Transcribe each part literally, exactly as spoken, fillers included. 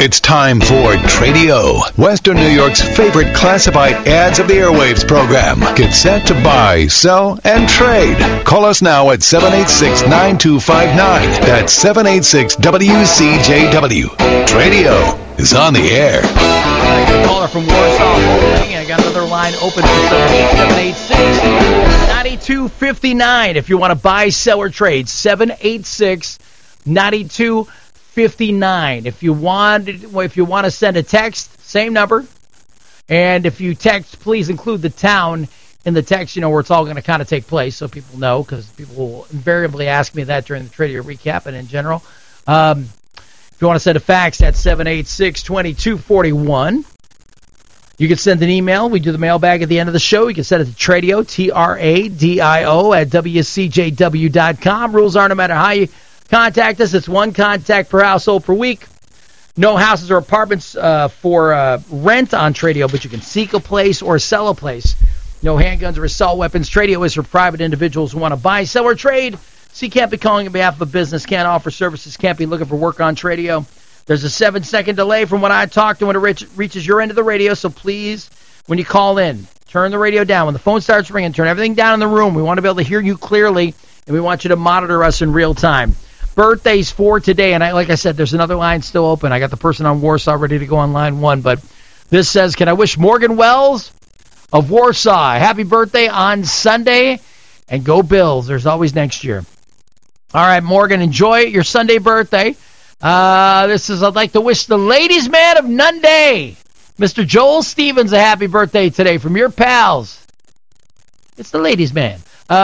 It's time for Tradio, Western New York's favorite classified ads of the airwaves program. Get set to buy, sell, and trade. Call us now at seven eight six, nine two five nine. That's seven eight six W C J W. Tradio is on the air. I got a caller from Warsaw holding. I got another line open for seven eight six, nine two five nine. If you want to buy, sell, or trade, seven eight six, nine two five nine. If you want, if you want to send a text, same number. And if you text, please include the town in the text, you know, where it's all going to kind of take place, so people know, because people will invariably ask me that during the Tradio recap and in general. Um, if you want to send a fax, that's seven eight six, two two four one. You can send an email. We do the mailbag at the end of the show. You can send it to Tradio, T R A D I O, at W C J W dot com. Rules are no matter how you contact us. It's one contact per household per week. No houses or apartments uh, for uh, rent on Tradio, but you can seek a place or sell a place. No handguns or assault weapons. Tradio is for private individuals who want to buy, sell, or trade. So you can't be calling on behalf of a business, can't offer services, can't be looking for work on Tradio. There's a seven-second delay from when I talk to when it reach, reaches your end of the radio, so please, when you call in, turn the radio down. When the phone starts ringing, turn everything down in the room. We want to be able to hear you clearly, and we want you to monitor us in real time. Birthdays for today, and I, like I said, there's another line still open. I got the person on Warsaw ready to go on line one, but this says, can I wish Morgan Wells of Warsaw happy birthday on Sunday, and go Bills. There's always next year. All right, Morgan, enjoy your Sunday birthday. Uh, this is, I'd like to wish the ladies' man of Nunday, Mister Joel Stevens, a happy birthday today from your pals. It's the ladies' man.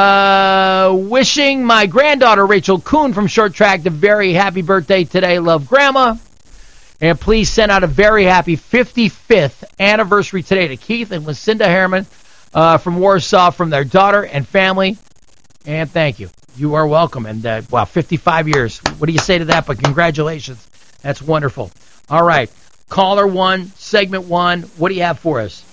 Uh, wishing my granddaughter, Rachel Kuhn from Short Track, a very happy birthday today. Love, Grandma. And please send out a very happy fifty-fifth anniversary today to Keith and Lucinda Harriman uh, from Warsaw, from their daughter and family. And thank you. You are welcome. And, uh, wow, fifty-five years. What do you say to that? But congratulations. That's wonderful. All right. Caller one, segment one. What do you have for us?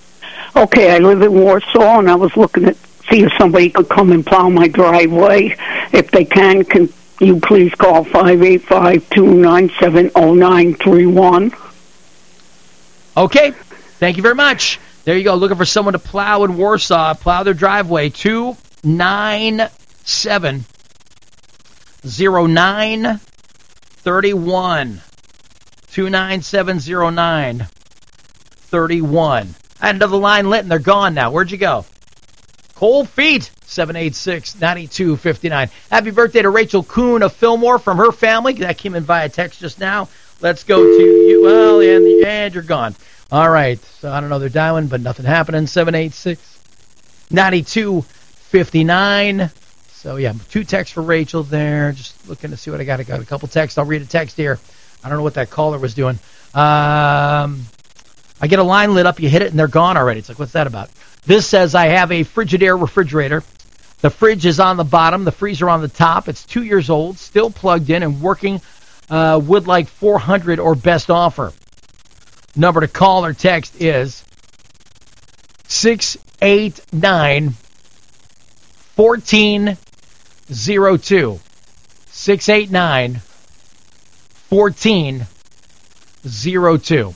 Okay, I live in Warsaw, and I was looking at see if somebody could come and plow my driveway. If they can, can you please call five eight five, two nine seven, zero nine three one. Okay. Thank you very much. There you go. Looking for someone to plow in Warsaw, plow their driveway. two nine seven, zero nine three one. two nine seven, zero nine three one. I had another line lit, and they're gone now. Where'd you go? Cold Feet, seven eight six, nine two five nine. Happy birthday to Rachel Kuhn of Fillmore from her family. That came in via text just now. Let's go to you. Well, and, and you're gone. All right. So I don't know. They're dialing, but nothing happening. seven eight six, nine two five nine. So, yeah, two texts for Rachel there. Just looking to see what I got. I got a couple texts. I'll read a text here. I don't know what that caller was doing. Um, I get a line lit up. You hit it, and they're gone already. It's like, what's that about? This says I have a Frigidaire refrigerator. The fridge is on the bottom, the freezer on the top. It's two years old, still plugged in and working. Uh, would like four hundred or best offer. Number to call or text is six eight nine, one four zero two. six eight nine, one four zero two.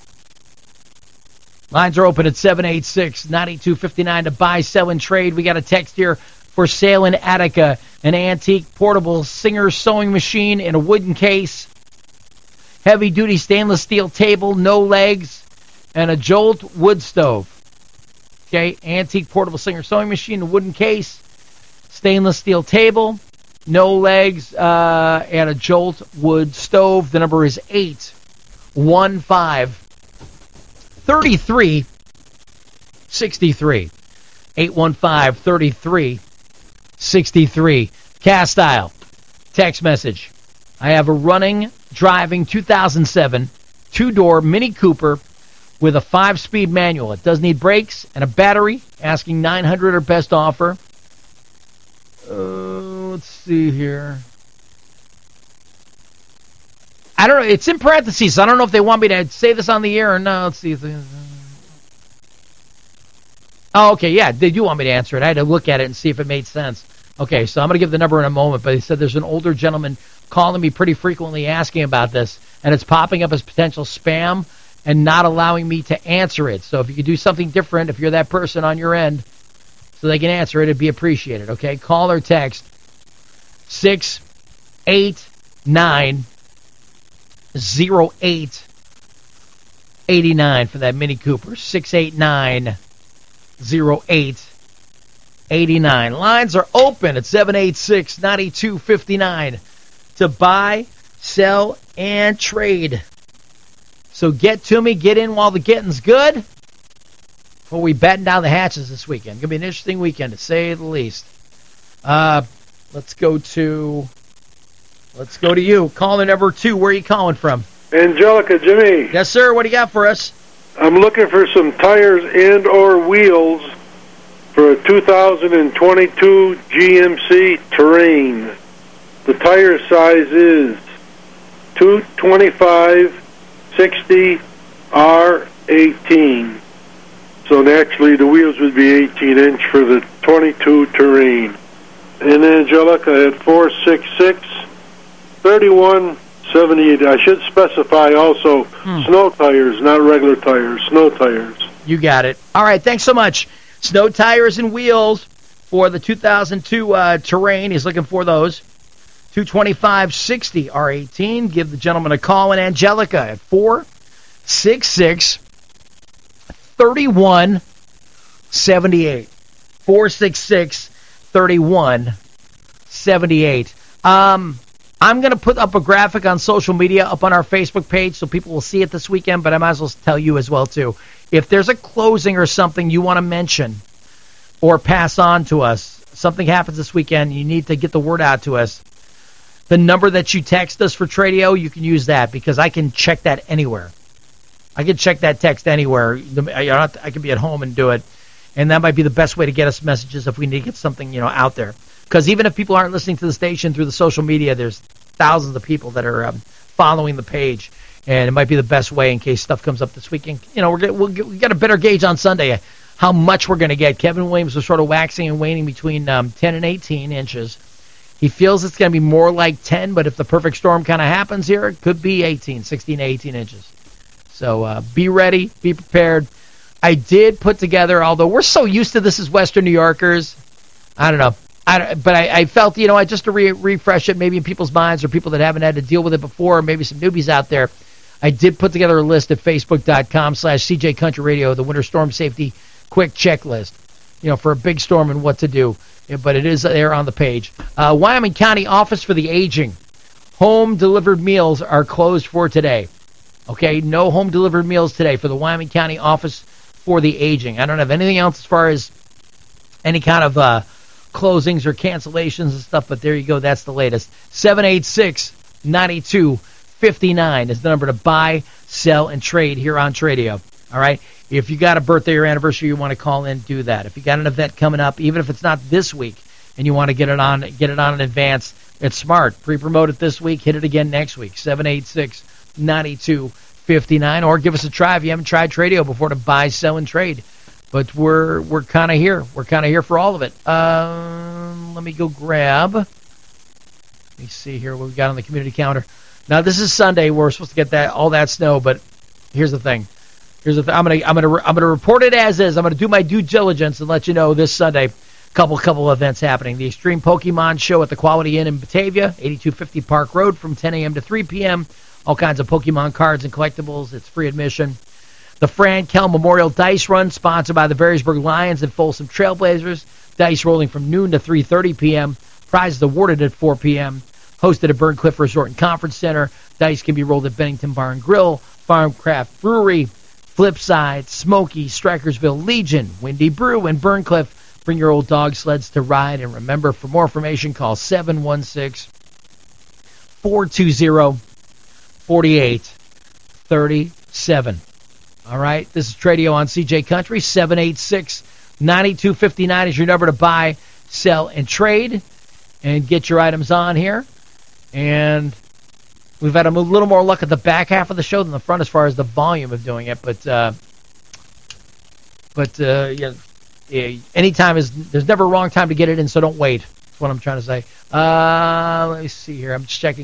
Lines are open at seven eight six, nine two five nine to buy, sell, and trade. We got a text here for sale in Attica, an antique portable Singer sewing machine in a wooden case, heavy-duty stainless steel table, no legs, and a Jolt wood stove. Okay, antique portable Singer sewing machine, a wooden case, stainless steel table, no legs, uh, and a Jolt wood stove. The number is eight one five, three three six three. eight one five, three three six three. Cast Style. Text message. I have a running, driving two thousand seven two-door Mini Cooper with a five-speed manual. It does need brakes and a battery. Asking nine hundred or best offer. Uh, let's see here. I don't know. It's in parentheses. I don't know if they want me to say this on the air or no. Let's see. Oh, okay. Yeah, they do want me to answer it. I had to look at it and see if it made sense. Okay, so I'm going to give the number in a moment, but he said there's an older gentleman calling me pretty frequently asking about this. and it's popping up as potential spam and not allowing me to answer it. So if you could do something different, if you're that person on your end, so they can answer it, it'd be appreciated, okay? Call or text six eight nine zero eight eight nine for that Mini Cooper. six eight nine zero eight eight nine. Lines are open at seven eight six, nine two five nine to buy, sell, and trade. So get to me, get in while the getting's good. Before we batten down the hatches this weekend. Going to be an interesting weekend, to say the least. Uh, let's go to, let's go to you. Caller number two, where are you calling from? Angelica, Jimmy. Yes, sir. What do you got for us? I'm looking for some tires and or wheels for a two thousand twenty-two G M C Terrain. The tire size is two twenty-five sixty R eighteen. So naturally the wheels would be eighteen inch for the twenty-two Terrain. And Angelica at four six six, three one seven eight. I should specify also hmm. snow tires, not regular tires, snow tires. You got it. All right, thanks so much. Snow tires and wheels for the two thousand two uh, Terrain. He's looking for those. two twenty-five sixty R eighteen. Give the gentleman a call. And Angelica at four six six, three one seven eight. four six six, three one seven eight. Um, I'm going to put up a graphic on social media up on our Facebook page so people will see it this weekend, but I might as well tell you as well, too. If there's a closing or something you want to mention or pass on to us, something happens this weekend, you need to get the word out to us, the number that you text us for Tradio, you can use that because I can check that anywhere. I can check that text anywhere. I can be at home and do it, and that might be the best way to get us messages if we need to get something, you know, out there. Because even if people aren't listening to the station through the social media, there's thousands of people that are um, following the page, and it might be the best way in case stuff comes up this weekend. You know, we're get, we'll get, we got a better gauge on Sunday how much we're going to get. Kevin Williams was sort of waxing and waning between um, ten and eighteen inches. He feels it's going to be more like ten, but if the perfect storm kind of happens here, it could be eighteen, sixteen to eighteen inches. So uh, be ready, be prepared. I did put together, although we're so used to this as Western New Yorkers, I don't know. I, but I, I felt, you know, I just to re- refresh it maybe in people's minds or people that haven't had to deal with it before, or maybe some newbies out there. I did put together a list at facebook.com slash CJ Country Radio, the Winter Storm Safety Quick Checklist, you know, for a big storm and what to do. Yeah, but it is there on the page. Uh, Wyoming County Office for the Aging. Home delivered meals are closed for today. Okay, no home delivered meals today for the Wyoming County Office for the Aging. I don't have anything else as far as any kind of uh, closings or cancellations and stuff, but there you go. That's the latest. seven eight six, nine two five nine is the number to buy, sell, and trade here on Tradio. All right? If you got a birthday or anniversary you want to call in, do that. If you got an event coming up, even if it's not this week, and you want to get it on get it on in advance, it's smart. Pre-promote it this week, hit it again next week. seven eight six, nine two five nine, or give us a try if you haven't tried Tradio before to buy, sell, and trade. But we're we're kind of here. We're kind of here for all of it. Um, let me go grab. Let me see here what we got on the community calendar. Now this is Sunday. We're supposed to get that all that snow, but here's the thing. Here's the thing. I'm gonna I'm gonna I'm gonna report it as is. I'm gonna do my due diligence and let you know this Sunday. Couple couple events happening. The Extreme Pokemon Show at the Quality Inn in Batavia, eighty-two fifty Park Road, from ten a.m. to three p.m. All kinds of Pokemon cards and collectibles. It's free admission. The Fran Kell Memorial Dice Run, sponsored by the Varysburg Lions and Folsom Trailblazers. Dice rolling from noon to three thirty p.m. Prizes awarded at four p.m. Hosted at Burncliffe Resort and Conference Center. Dice can be rolled at Bennington Bar and Grill, Farmcraft Brewery, Flipside, Smoky, Strikersville Legion, Windy Brew, and Burncliffe. Bring your old dog sleds to ride. And remember, for more information, call seven one six, four two zero, four eight three seven. All right, this is Tradio on C J Country. seven eight six, nine two five nine is your number to buy, sell, and trade, and get your items on here. And we've had a little more luck at the back half of the show than the front as far as the volume of doing it. But, uh, but uh, yeah, yeah, anytime is there's never a wrong time to get it in, so don't wait. That's what I'm trying to say. Uh, let me see here. I'm just checking. So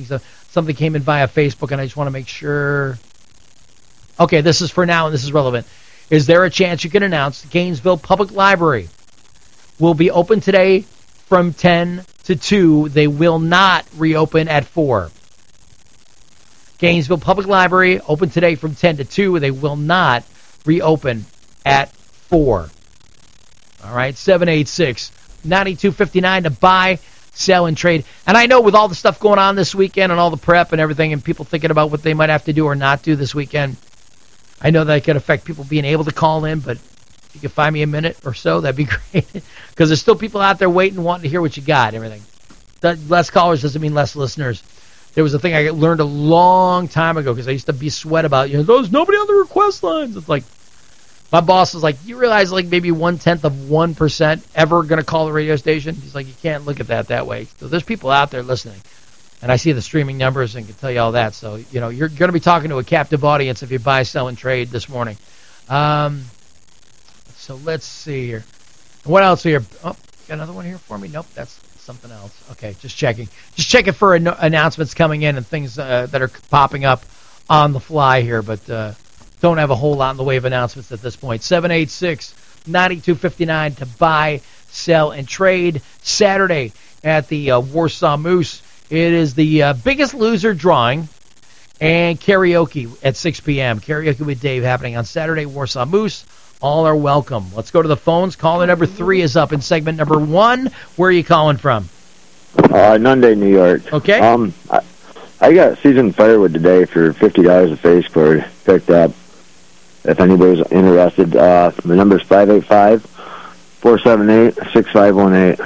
Something came in via Facebook, and I just want to make sure. Okay, this is for now, and this is relevant. Is there a chance you can announce the Gainesville Public Library will be open today from ten to two? They will not reopen at four. Gainesville Public Library open today from ten to two. They will not reopen at four. All right, seven eight six, nine two five nine to buy, sell, and trade. And I know with all the stuff going on this weekend and all the prep and everything and people thinking about what they might have to do or not do this weekend, I know that could affect people being able to call in, but if you could find me a minute or so, that'd be great. Because there's still people out there waiting, wanting to hear what you got and everything. That less callers doesn't mean less listeners. There was a thing I learned a long time ago because I used to be sweat about, you know, there's nobody on the request lines. It's like, my boss was like, you realize like maybe one-tenth of one percent ever going to call the radio station? He's like, you can't look at that that way. So there's people out there listening. And I see the streaming numbers and can tell you all that. So, you know, you're going to be talking to a captive audience if you buy, sell, and trade this morning. Um, so let's see here. What else here? Oh, got another one here for me? Nope, that's something else. Okay, just checking. Just checking for an- announcements coming in and things uh, that are popping up on the fly here, but uh, don't have a whole lot in the way of announcements at this point. seven eight six, nine two five nine to buy, sell, and trade. Saturday at the uh, Warsaw Moose. It is the uh, Biggest Loser drawing and karaoke at six p.m. Karaoke with Dave happening on Saturday, Warsaw Moose. All are welcome. Let's go to the phones. Caller number three is up in segment number one. Where are you calling from? Uh, Nunde, New York. Okay. Um, I, I got seasoned firewood today for fifty dollars a face cord picked up. If anybody's interested, uh, the number is five eight five, four seven eight, six five one eight.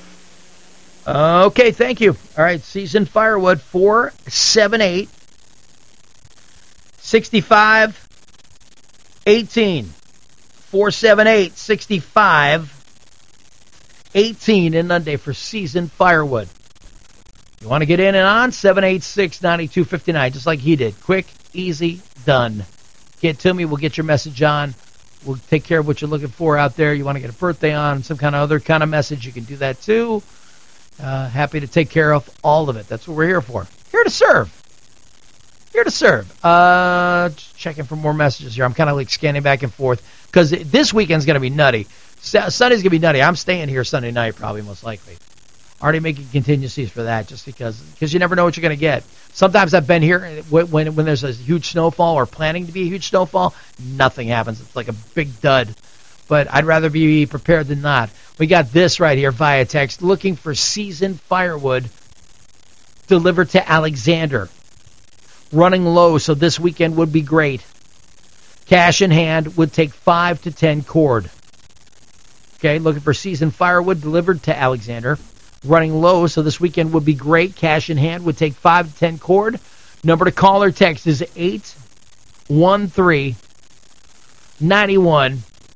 Okay, thank you. All right, seasoned firewood, four seven eight, six five one eight. four seven eight, six five one eight in Nunde for seasoned firewood. You want to get in and on? seven eight six, nine two five nine, just like he did. Quick, easy, done. Get to me, we'll get your message on. We'll take care of what you're looking for out there. You want to get a birthday on, some kind of other kind of message, you can do that too. Uh, happy to take care of all of it. That's what we're here for. Here to serve. Here to serve. Uh, just checking for more messages here. I'm kind of like scanning back and forth because this weekend's going to be nutty. Sunday's going to be nutty. I'm staying here Sunday night probably most likely. Already making contingencies for that just because because you never know what you're going to get. Sometimes I've been here when, when when there's a huge snowfall or planning to be a huge snowfall, nothing happens. It's like a big dud. But I'd rather be prepared than not. We got this right here via text. Looking for seasoned firewood delivered to Alexander. Running low, so this weekend would be great. Cash in hand would take five to ten cord. Okay, looking for seasoned firewood delivered to Alexander. Running low, so this weekend would be great. Cash in hand would take five to ten cord. Number to call or text is eight one three, nine one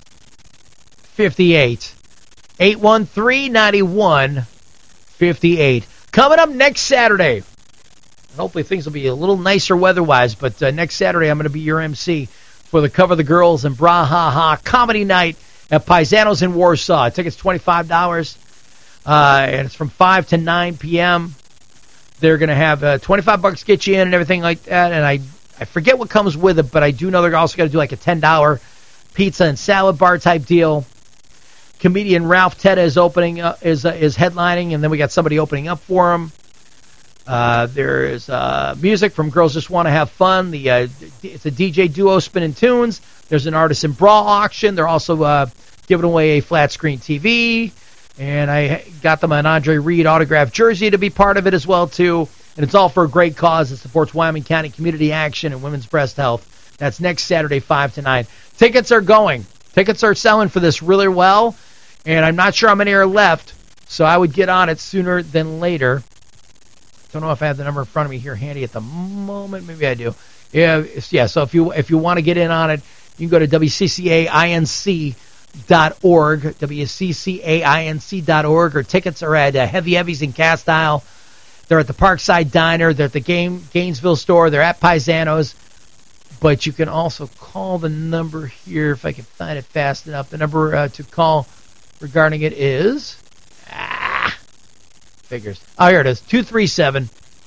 five eight. eight one three, nine one five eight. Coming up next Saturday. Hopefully things will be a little nicer weather-wise, but uh, next Saturday I'm going to be your M C for the Cover the Girls and Bra Ha Ha Comedy Night at Paisanos in Warsaw. Tickets twenty-five dollars, uh, and it's from five to nine p.m. They're going to have uh, twenty-five bucks get you in and everything like that, and I, I forget what comes with it, but I do know they're also going to do like a ten dollars pizza and salad bar type deal. Comedian Ralph Tedda is opening uh, is uh, is headlining, and then we got somebody opening up for him. Uh, there is uh, music from Girls Just Want to Have Fun. The uh, it's a D J duo spinning tunes. There's an artisan bra auction. They're also uh, giving away a flat screen T V, and I got them an Andre Reed autographed jersey to be part of it as well too. And it's all for a great cause. It supports Wyoming County community action and women's breast health. That's next Saturday, five to nine. Tickets are going. Tickets are selling for this really well, and I'm not sure how many are left, so I would get on it sooner than later. Don't know if I have the number in front of me here handy at the moment. Maybe I do. Yeah, yeah. So if you if you want to get in on it, you can go to W C C A I N C dot org, W C C A I N C dot org, or tickets are at uh, Heavy Heavies in Cast Isle. They're at the Parkside Diner. They're at the Game, Gainesville store. They're at Paisanos. But you can also call the number here if I can find it fast enough. The number uh, to call regarding it is... Ah, figures. Oh, here it is. two three seven,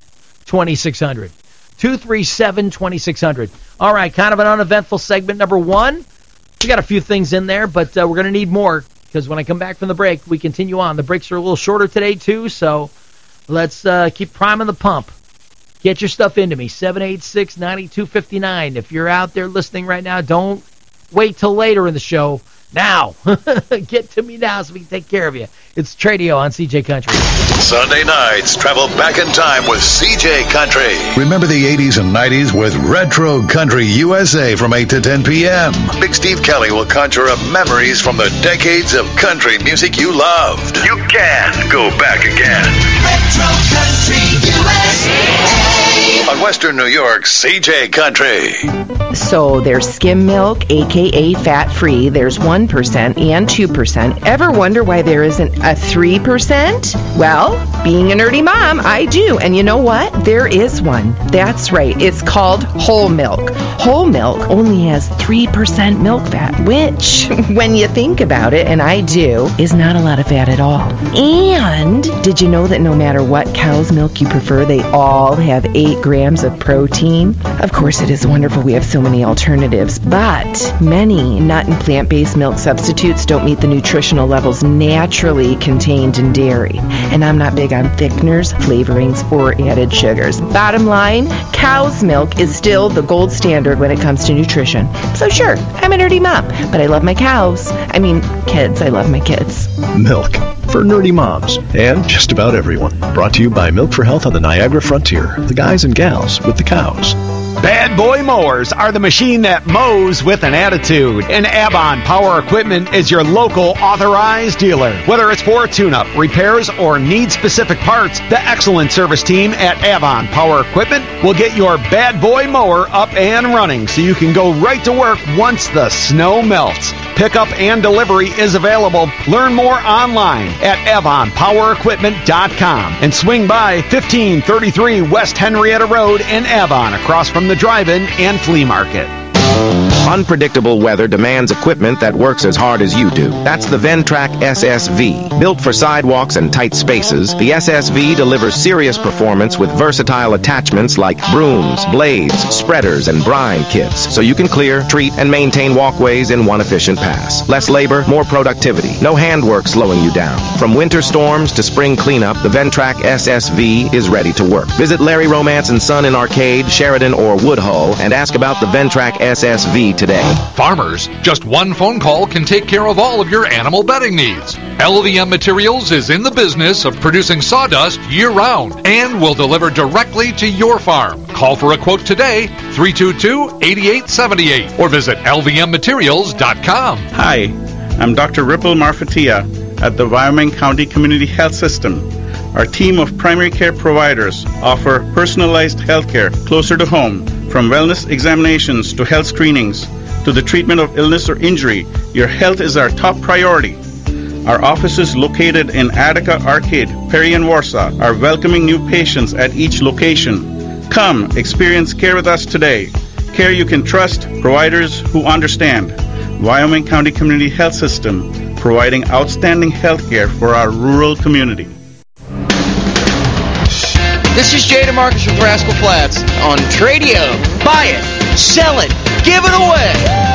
twenty-six hundred. two three seven, twenty-six hundred. All right, kind of an uneventful segment number one. We got a few things in there, but uh, we're going to need more because when I come back from the break, we continue on. The breaks are a little shorter today, too, so let's uh, keep priming the pump. Get your stuff into me, seven eight six, nine two five nine. If you're out there listening right now, don't wait till later in the show. Now. Get to me now so we can take care of you. It's Tradio on C J Country. Sunday nights, travel back in time with C J Country. Remember the eighties and nineties with Retro Country U S A from eight to ten p.m. Big Steve Kelly will conjure up memories from the decades of country music you loved. You can go back again. Retro Country U S A. On Western New York's C J Country. So there's skim milk, a k a fat-free. There's one percent and two percent. Ever wonder why there isn't a three percent? Well, being a nerdy mom, I do. And you know what? There is one. That's right. It's called whole milk. Whole milk only has three percent milk fat, which, when you think about it, and I do, is not a lot of fat at all. And did you know that no matter what cow's milk you prefer, they all have eight grams of protein? Of course, it is wonderful we have so many alternatives, but many nut and plant-based milk substitutes don't meet the nutritional levels naturally contained in dairy. And I'm not big on thickeners, flavorings, or added sugars. Bottom line, cow's milk is still the gold standard when it comes to nutrition. So sure, I'm a nerdy mom, but I love my cows. I mean, kids, I love my kids. Milk for nerdy moms and just about everyone. Brought to you by Milk for Health on the Niagara Frontier. The guys and gals with the cows. Bad Boy Mowers are the machine that mows with an attitude. And Avon Power Equipment is your local authorized dealer. Whether it's for tune-up, repairs, or need-specific parts, the excellent service team at Avon Power Equipment will get your Bad Boy Mower up and running so you can go right to work once the snow melts. Pickup and delivery is available. Learn more online at avon power equipment dot com and swing by fifteen thirty-three West Henrietta Road in Avon, across from the drive-in and flea market. Unpredictable weather demands equipment that works as hard as you do. That's the Ventrac S S V. Built for sidewalks and tight spaces, the S S V delivers serious performance with versatile attachments like brooms, blades, spreaders, and brine kits, so you can clear, treat, and maintain walkways in one efficient pass. Less labor, more productivity. No handwork slowing you down. From winter storms to spring cleanup, the Ventrac S S V is ready to work. Visit Larry Romance and Son in Arcade, Sheridan, or Woodhull and ask about the Ventrac S S V today. Farmers, just one phone call can take care of all of your animal bedding needs. L V M Materials is in the business of producing sawdust year-round and will deliver directly to your farm. Call for a quote today, three two two, eight eight seven eight, or visit L V M materials dot com. Hi, I'm Doctor Ripple Marfatia at the Wyoming County Community Health System. Our team of primary care providers offer personalized health care closer to home. From wellness examinations to health screenings to the treatment of illness or injury, your health is our top priority. Our offices located in Attica Arcade, Perry, and Warsaw are welcoming new patients at each location. Come, experience care with us today. Care you can trust, providers who understand. Wyoming County Community Health System, providing outstanding health care for our rural community. This is Jay DeMarcus with Rascal Flats on Tradio. Buy it, sell it, give it away.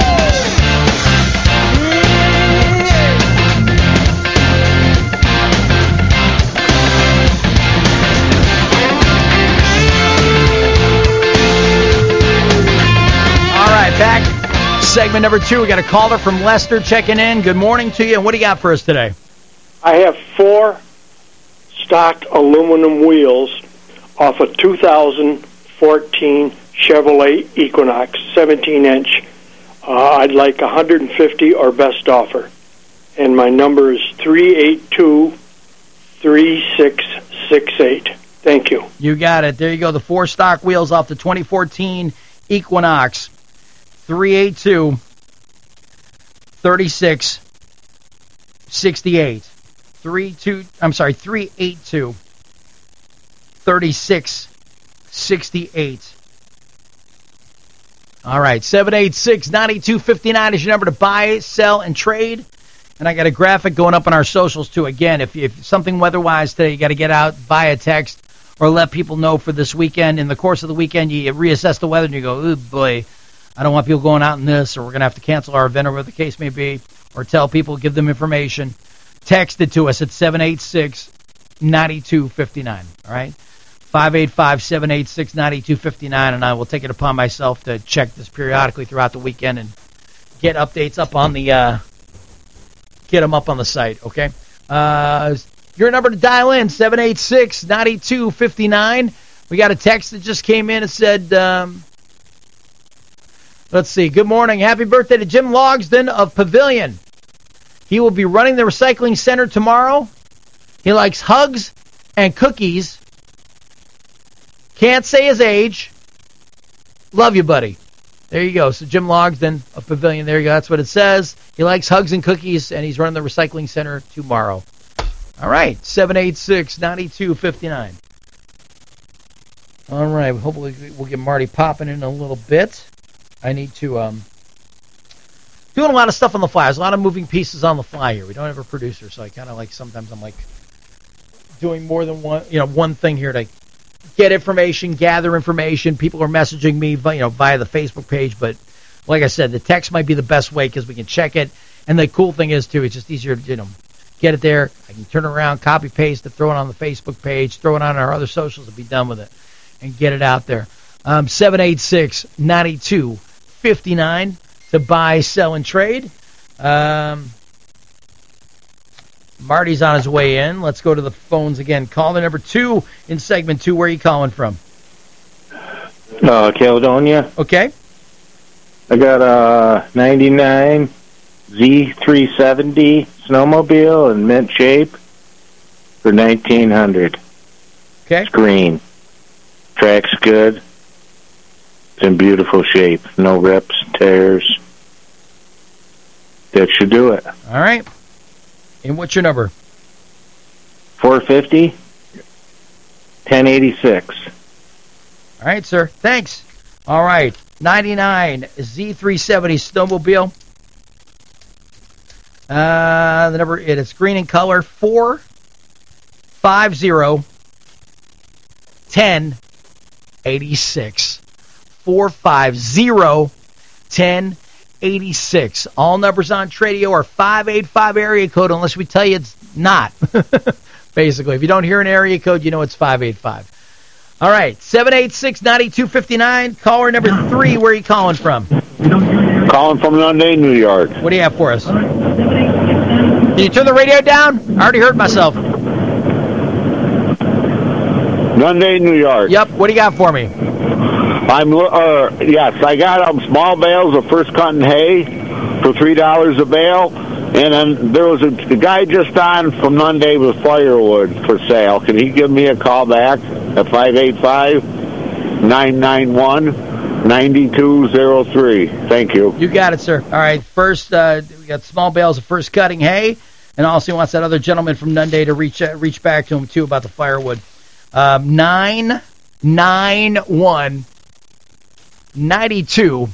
All right, back. Segment number two. We got a caller from Lester checking in. Good morning to you. And what do you got for us today? I have four stock aluminum wheels off a two thousand fourteen Chevrolet Equinox, seventeen inch. Uh, I'd like one hundred fifty or best offer. And my number is three eight two, three six six eight. Thank you. You got it. There you go. The four stock wheels off the twenty fourteen Equinox. three eight two, three six six eight. Three two. I'm sorry. Three eight two. thirty-six sixty-eight. All right, seven eight six, nine two five nine is your number to buy, sell, and trade. And I got a graphic going up on our socials, too. Again, if, if something weather-wise today, you got to get out, buy a text, or let people know for this weekend. In the course of the weekend, you reassess the weather and you go, oh boy, I don't want people going out in this, or we're going to have to cancel our event, or whatever the case may be, or tell people, give them information. Text it to us at seven eight six, nine two five nine, all right? five eight five, seven eight six, nine two five nine, and I will take it upon myself to check this periodically throughout the weekend and get updates up on the, uh, get them up on the site, okay? Uh, your number to dial in, seven eight six, nine two five nine. We got a text that just came in and said, um, let's see, good morning, happy birthday to Jim Logsdon of Pavilion. He will be running the recycling center tomorrow. He likes hugs and cookies. Can't say his age. Love you, buddy. There you go. So Jim Logsdon of Pavilion, there you go. That's what it says. He likes hugs and cookies, and he's running the recycling center tomorrow. All right, seven eight six, nine two five nine. All right, hopefully we'll get Marty popping in a little bit. I need to, um, doing a lot of stuff on the fly. There's a lot of moving pieces on the fly here. We don't have a producer, so I kind of like, sometimes I'm like doing more than one, you know, one thing here to get information, gather information. People are messaging me, you know, via the Facebook page, but like I said, the text might be the best way because we can check it. And the cool thing is, too, it's just easier to, you know, get it there. I can turn it around, copy, paste it, throw it on the Facebook page, throw it on our other socials and be done with it and get it out there. Um, seven eight six, nine two five nine to buy, sell, and trade. Um, Marty's on his way in. Let's go to the phones again. Caller number two in segment two. Where are you calling from? Uh, Caledonia. Okay. I got a ninety-nine Z three seventy snowmobile in mint shape for nineteen hundred dollars. Okay. It's green. Track's good. It's in beautiful shape. No rips, tears. That should do it. All right. And what's your number? four fifty, ten eighty-six. All right, sir. Thanks. All right. ninety-nine Z three seventy snowmobile. Uh, the number, it is green in color. four five zero, ten eighty-six. four five zero, ten eighty-six. All numbers on Tradio are five eight five area code unless we tell you it's not. Basically, if you don't hear an area code, you know it's five eight five. All right, seven eight six, nine two five nine. Caller number three, where are you calling from? Calling from London, New York. What do you have for us? Can you turn the radio down? I already heard myself. London, New York. Yep, what do you got for me? I'm uh, yes, I got um, small bales of first cutting hay for three dollars a bale, and then there was a, a guy just on from Monday with firewood for sale. Can he give me a call back at five eight five, nine nine one, nine two zero three? Thank you. You got it, sir. All right, first uh, we got small bales of first cutting hay, and also he wants that other gentleman from Nunday to reach uh, reach back to him too about the firewood. Um, nine nine one. ninety-two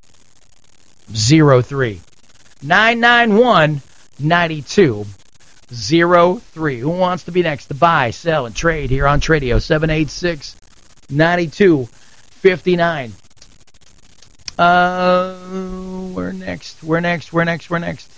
zero three. nine nine one, nine two zero three. Who wants to be next to buy, sell, and trade here on Tradio? seven eight six, nine two five nine. Uh, we're next. We're next. We're next. We're next.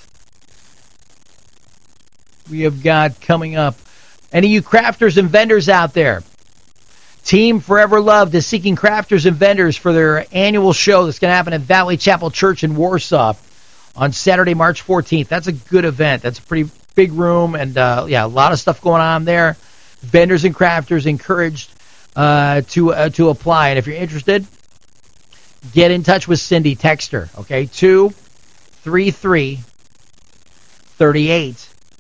We have got coming up. Any of you crafters and vendors out there? Team Forever Loved is seeking crafters and vendors for their annual show that's going to happen at Valley Chapel Church in Warsaw on Saturday, March fourteenth. That's a good event. That's a pretty big room, and uh, yeah, a lot of stuff going on there. Vendors and crafters encouraged uh, to uh, to apply. And if you're interested, get in touch with Cindy. Text her, okay? two three three, three eight,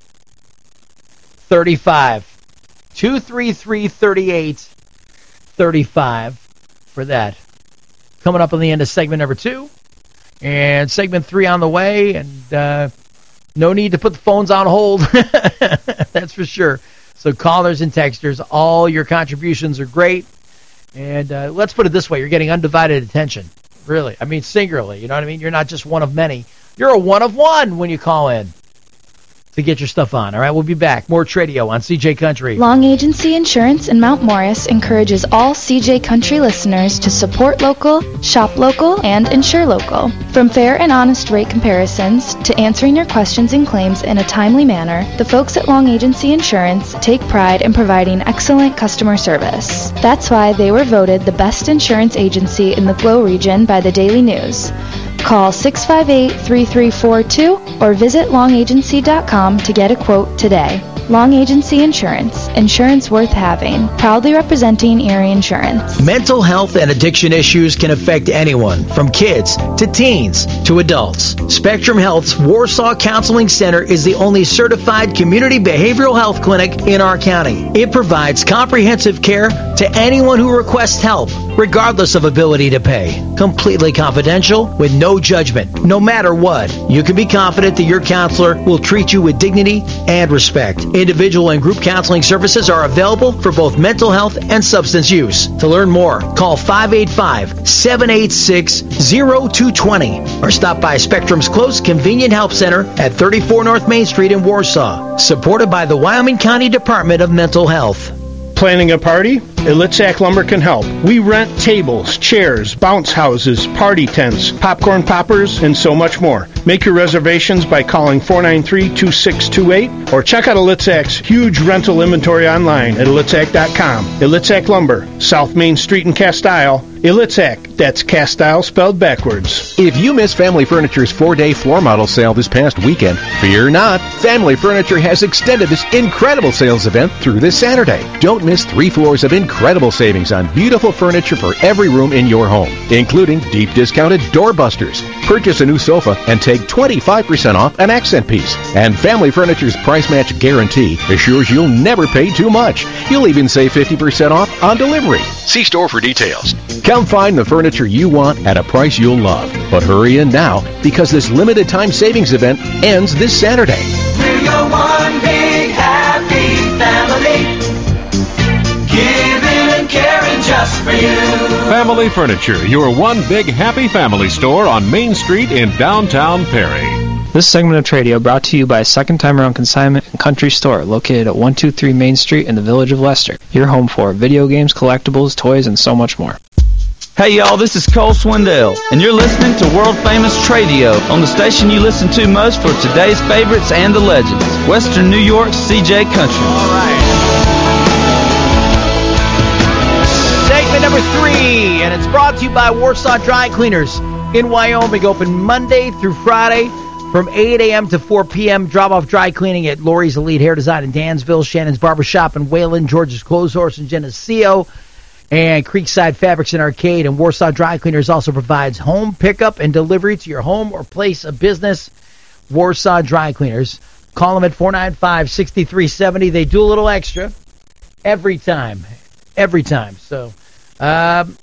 three five. two three three, three eight, thirty-five for that. Coming up on the end of segment number two. And segment three on the way. And uh, no need to put the phones on hold. That's for sure. So callers and texters, all your contributions are great. And uh, let's put it this way. You're getting undivided attention. Really. I mean, singularly. You know what I mean? You're not just one of many. You're a one of one when you call in. to get your stuff on. All right, we'll be back. More Tradio on C J Country. Long Agency Insurance in Mount Morris encourages all C J Country listeners to support local, shop local, and insure local. From fair and honest rate comparisons to answering your questions and claims in a timely manner, the folks at Long Agency Insurance take pride in providing excellent customer service. That's why they were voted the best insurance agency in the Glow region by the Daily News. Call six five eight, three three four two or visit long agency dot com to get a quote today. Long Agency Insurance. Insurance worth having. Proudly representing Erie Insurance. Mental health and addiction issues can affect anyone, from kids to teens to adults. Spectrum Health's Warsaw Counseling Center is the only certified community behavioral health clinic in our county. It provides comprehensive care to anyone who requests help, regardless of ability to pay. Completely confidential, with no judgment, no matter what. You can be confident that your counselor will treat you with dignity and respect. Individual and group counseling services are available for both mental health and substance use. To learn more, call five eight five, seven eight six, zero two two zero or stop by Spectrum's close convenient help center at thirty-four North Main Street in Warsaw. Supported by the Wyoming County Department of Mental Health. Planning a party? Elitzak Lumber can help. We rent tables, chairs, bounce houses, party tents, popcorn poppers, and so much more. Make your reservations by calling four nine three, two six two eight or check out Elitzak's huge rental inventory online at elitzak dot com. Elitzak Lumber, South Main Street in Castile. Elitzak, that's Castile spelled backwards. If you missed Family Furniture's four-day floor model sale this past weekend, fear not. Family Furniture has extended this incredible sales event through this Saturday. Don't miss three floors of incredible savings on beautiful furniture for every room in your home, including deep discounted doorbusters. Purchase a new sofa and take twenty-five percent off an accent piece. And Family Furniture's price match guarantee assures you'll never pay too much. You'll even save fifty percent off on delivery. See store for details. Come find the furniture you want at a price you'll love. But hurry in now, because this limited time savings event ends this Saturday. We're your one big happy family. Giving and caring just for you. Family Furniture, your one big happy family store on Main Street in downtown Perry. This segment of Tradio brought to you by Second Time Around Consignment and Country Store, located at one two three Main Street in the village of Leicester. Your home for video games, collectibles, toys, and so much more. Hey y'all, this is Cole Swindell, and you're listening to World Famous Tradio on the station you listen to most for today's favorites and the legends, Western New York's C J Country. All right. Segment number three, and it's brought to you by Warsaw Dry Cleaners in Wyoming, open Monday through Friday from eight a.m. to four p.m. Drop-off dry cleaning at Lori's Elite Hair Design in Dansville, Shannon's Barbershop in Wayland, George's Clothes Horse in Geneseo, and Creekside Fabrics and Arcade. And Warsaw Dry Cleaners also provides home pickup and delivery to your home or place of business. Warsaw Dry Cleaners. Call them at four nine five, six three seven zero. They do a little extra every time. Every time. So, um,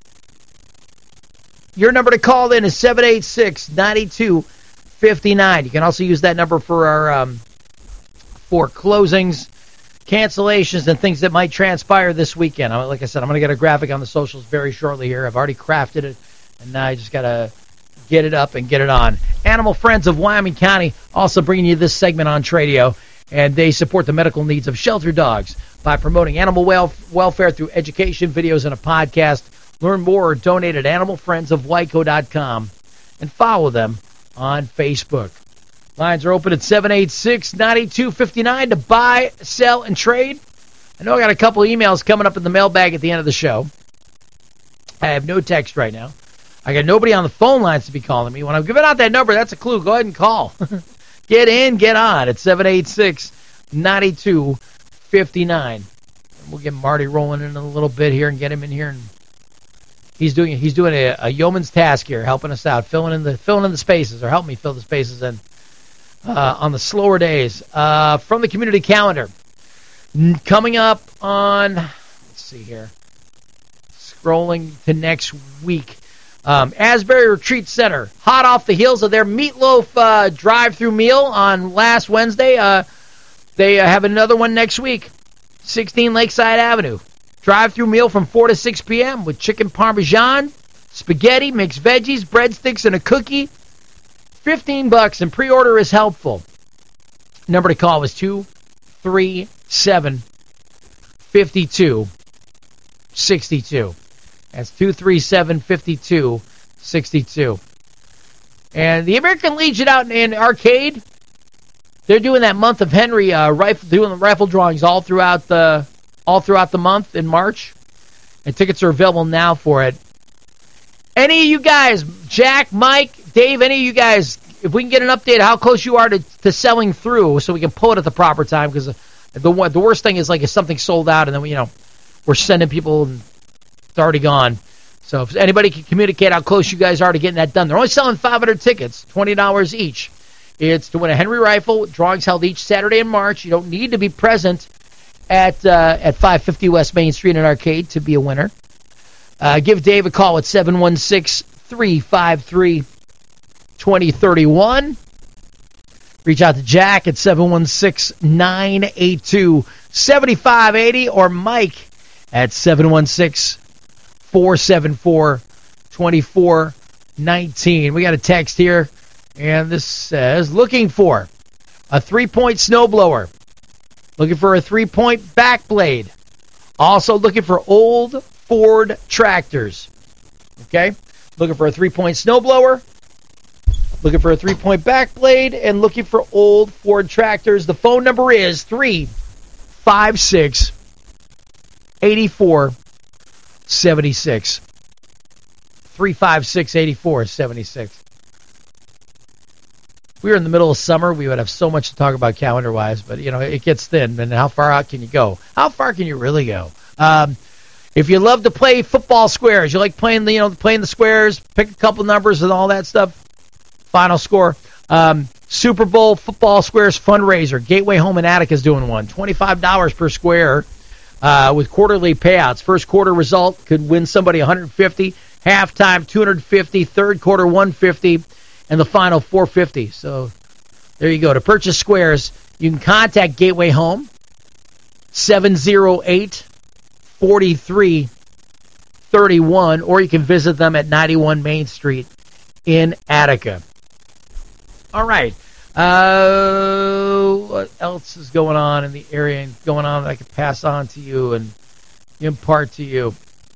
your number to call in is seven eight six, nine two five nine. You can also use that number for our um, for closings, cancellations, and things that might transpire this weekend. Like I said, I'm going to get a graphic on the socials very shortly here. I've already crafted it, and now I just got to get it up and get it on. Animal Friends of Wyoming County also bringing you this segment on Tradio, and they support the medical needs of shelter dogs by promoting animal wel- welfare through education, videos, and a podcast. Learn more or donate at animal friends of wyco dot com and follow them on Facebook. Lines are open at seven eight six, nine two five nine to buy, sell, and trade. I know I got a couple of emails coming up in the mailbag at the end of the show. I have no text right now. I got nobody on the phone lines to be calling me. When I'm giving out that number, that's a clue. Go ahead and call. Get in, get on at seven eight six, nine two five nine. We'll get Marty rolling in a little bit here and get him in here. And he's doing he's doing a, a yeoman's task here, helping us out, filling in the filling in the spaces, or helping me fill the spaces in uh, on the slower days. Uh, from the community calendar, coming up on, let's see here, scrolling to next week. Um, Asbury Retreat Center, hot off the heels of their meatloaf uh, drive-through meal on last Wednesday. Uh, they uh, have another one next week, sixteen Lakeside Avenue. Drive-through meal from four to six p.m. with chicken parmesan, spaghetti, mixed veggies, breadsticks, and a cookie. fifteen bucks, and pre-order is helpful. Number to call was two three seven, five two six two. That's two three seven, five two six two. And the American Legion out in, in Arcade, they're doing that month of Henry uh, rifle, doing the rifle drawings all throughout the all throughout the month in March, and tickets are available now for it. Any of you guys, Jack, Mike, Dave, any of you guys, if we can get an update how close you are to, to selling through, so we can pull it at the proper time, because the the worst thing is like if something sold out and then we, you know we're sending people and it's already gone. So if anybody can communicate how close you guys are to getting that done. They're only selling five hundred tickets, twenty dollars each. It's to win a Henry rifle. Drawings held each Saturday in March. You don't need to be present at uh, at five fifty West Main Street in Arcade to be a winner. Uh, give Dave a call at seven one six, three five three, two zero three one. Reach out to Jack at seven one six, nine eight two, seven five eight zero or Mike at seven one six, four seven four, two four one nine. We got a text here, and this says, looking for a three-point snowblower, looking for a three-point back blade, also looking for old Ford tractors. Okay? Looking for a three-point snowblower, looking for a three-point back blade, and looking for old Ford tractors. The phone number is three five six, eight four seven six. three five six, eight four seven six. We were in the middle of summer. We would have so much to talk about calendar-wise, but, you know, it gets thin. And how far out can you go? How far can you really go? Um, if you love to play football squares, you like playing the, you know, playing the squares, pick a couple numbers and all that stuff. Final score. Um, Super Bowl football squares fundraiser. Gateway Home in Attica is doing one. twenty-five dollars per square uh, with quarterly payouts. First quarter result could win somebody one hundred fifty dollars. Halftime, two hundred fifty dollars. Third quarter, one hundred fifty dollars. And the final, four hundred fifty dollars. So there you go. To purchase squares, you can contact Gateway Home, seven oh eight, four three three one, or you can visit them at ninety-one Main Street in Attica. All right. Uh, what else is going on in the area and going on that I could pass on to you and impart to you?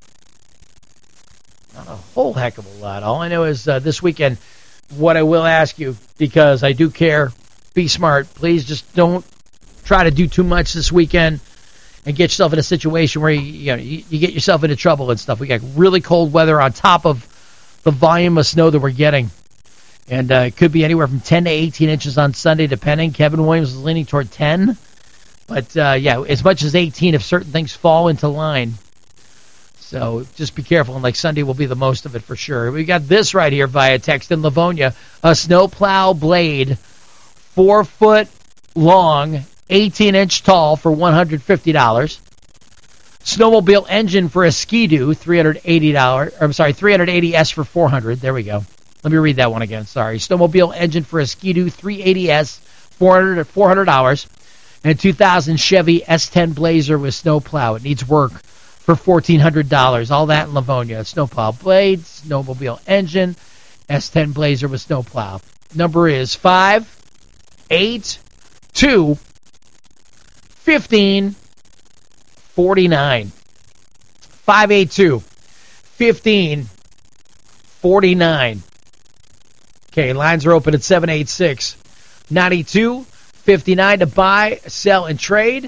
Not a whole heck of a lot. All I know is uh, this weekend, what I will ask you, because I do care, be smart. Please just don't try to do too much this weekend and get yourself in a situation where you, you know you, you get yourself into trouble and stuff. We got really cold weather on top of the volume of snow that we're getting. And uh, it could be anywhere from ten to eighteen inches on Sunday, depending. Kevin Williams is leaning toward ten. But, uh, yeah, as much as eighteen if certain things fall into line. So just be careful. And, like, Sunday will be the most of it for sure. We got this right here via text in Livonia. A snowplow blade, four foot long, eighteen inch tall for one hundred fifty dollars. Snowmobile engine for a Ski-Doo, three hundred eighty dollars. Or, I'm sorry, three hundred eighty S for four hundred dollars. There we go. Let me read that one again. Sorry. Snowmobile engine for a Ski-Doo, three eighty S, four hundred dollars. And a two thousand Chevy S ten Blazer with snowplow. It needs work for fourteen hundred dollars. All that in Livonia. Snowplow blade, snowmobile engine, S ten Blazer with snowplow. Number is five eight two, fifteen forty-nine. five eight two, fifteen forty-nine. Okay, lines are open at seven eight six, nine two five nine to buy, sell, and trade.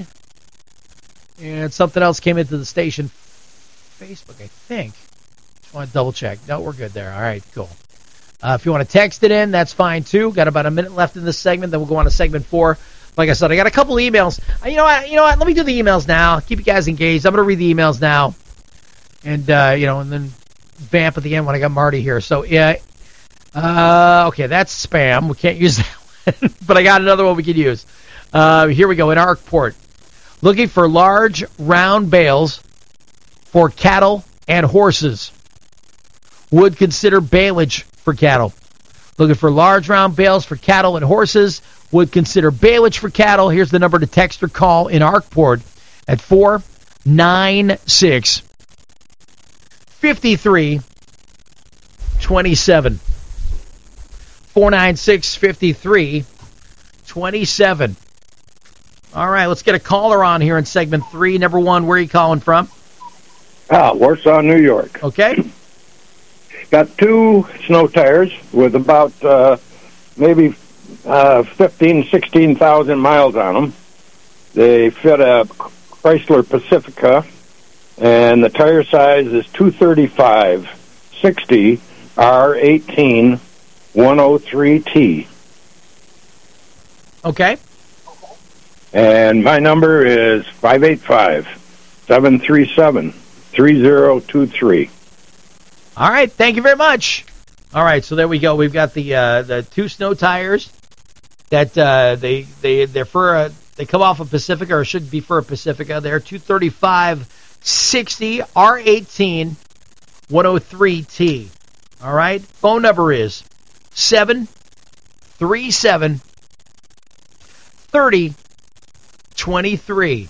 And something else came into the station. Facebook, I think. Just want to double check. No, we're good there. All right, cool. Uh, if you want to text it in, that's fine too. Got about a minute left in this segment, then we'll go on to segment four. Like I said, I got a couple emails. Uh, you know what? You know what? Let me do the emails now. Keep you guys engaged. I'm going to read the emails now, and uh, you know, and then vamp at the end when I got Marty here. So yeah, uh, okay, that's spam. We can't use that one, but I got another one we can use. Uh, here we go in Arkport. Looking for large, round bales for cattle and horses. Would consider baleage for cattle. Looking for large, round bales for cattle and horses. Would consider baleage for cattle. Here's the number to text or call in Arkport at four nine six, five three two seven. four nine six, five three two seven. All right, let's get a caller on here in segment three. Number one, where are you calling from? Ah, Warsaw, New York. Okay. Got two snow tires with about uh, maybe uh, fifteen, sixteen thousand miles on them. They fit a Chrysler Pacifica, and the tire size is two thirty-five sixty R eighteen one oh three T. Okay. And my number is five eight five, seven three seven, three zero two three. All right, thank you very much. All right, so there we go. We've got the uh, the two snow tires that uh, they they they're for a, they come off a Pacifica, or should be for a Pacifica. They're two thirty-five sixty R eighteen one oh three T. All right, phone number is seven three seven thirty twenty-three.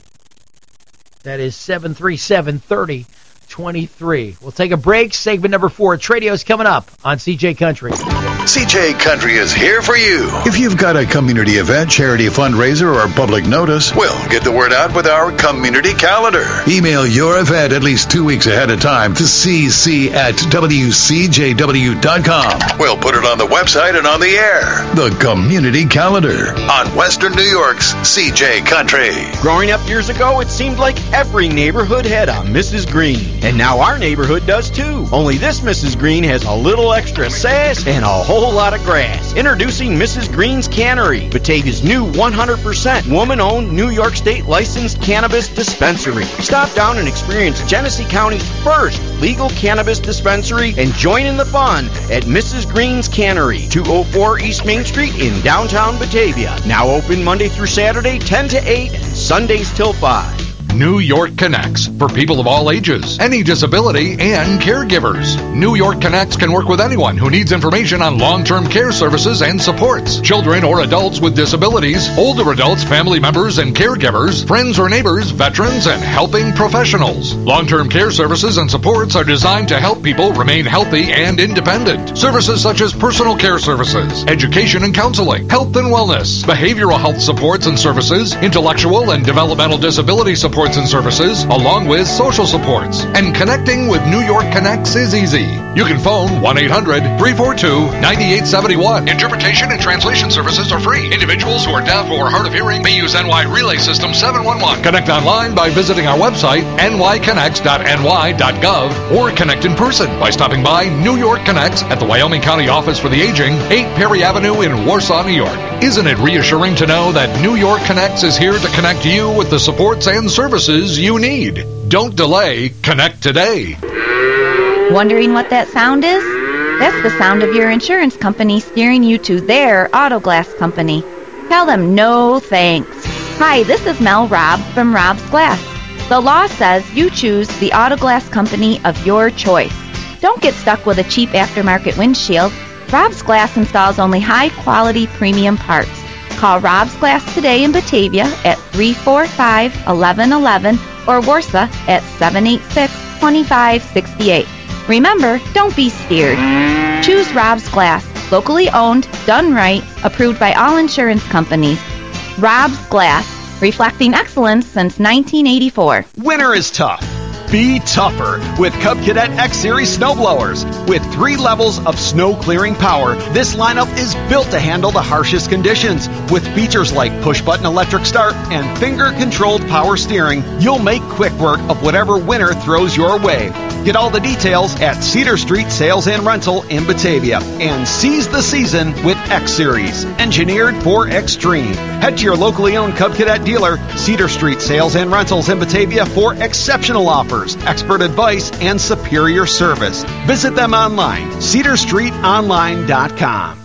That is seven three seven thirty twenty-three. We'll take a break. Segment number four, Tradio's coming up on C J Country. C J Country is here for you. If you've got a community event, charity fundraiser, or public notice, well, get the word out with our community calendar. Email your event at least two weeks ahead of time to c c at w c j w dot com. We'll put it on the website and on the air. The community calendar on Western New York's C J Country. Growing up years ago, it seemed like every neighborhood had a Missus Green. And now our neighborhood does too. Only this Missus Green has a little extra sass and a whole lot of grass. Introducing Missus Green's Cannery, Batavia's new one hundred percent woman-owned New York State licensed cannabis dispensary. Stop down and experience Genesee County's first legal cannabis dispensary and join in the fun at Missus Green's Cannery, two oh four East Main Street in downtown Batavia. Now open Monday through Saturday, ten to eight, and Sundays till five. New York Connects, for people of all ages, any disability, and caregivers. New York Connects can work with anyone who needs information on long-term care services and supports. Children or adults with disabilities, older adults, family members, and caregivers, friends or neighbors, veterans, and helping professionals. Long-term care services and supports are designed to help people remain healthy and independent. Services such as personal care services, education and counseling, health and wellness, behavioral health supports and services, intellectual and developmental disability supports and services, along with social supports. And connecting with New York Connects is easy. You can phone one eight hundred three four two nine eight seven one. Interpretation and translation services are free. Individuals who are deaf or hard of hearing may use N Y Relay System seven one one. Connect online by visiting our website, n y connects dot n y dot gov, or connect in person by stopping by New York Connects at the Wyoming County Office for the Aging, eight Perry Avenue in Warsaw, New York. Isn't it reassuring to know that New York Connects is here to connect you with the supports and services you need? Don't delay. Connect today. Wondering what that sound is? That's the sound of your insurance company steering you to their auto glass company. Tell them no thanks. Hi, this is Mel Robb from Robb's Glass. The law says you choose the auto glass company of your choice. Don't get stuck with a cheap aftermarket windshield. Robb's Glass installs only high-quality premium parts. Call Robb's Glass today in Batavia at three four five, one one one one or Warsaw at seven eight six, two five six eight. Remember, don't be steered. Choose Robb's Glass, locally owned, done right, approved by all insurance companies. Robb's Glass, reflecting excellence since nineteen eighty-four. Winter is tough. Be tougher with Cub Cadet X-Series snowblowers. With three levels of snow clearing power, this lineup is built to handle the harshest conditions. With features like push-button electric start and finger-controlled power steering, you'll make quick work of whatever winter throws your way. Get all the details at Cedar Street Sales and Rental in Batavia and seize the season with X-Series, engineered for extreme. Head to your locally owned Cub Cadet dealer, Cedar Street Sales and Rentals in Batavia, for exceptional offers, expert advice, and superior service. Visit them online, cedar street online dot com.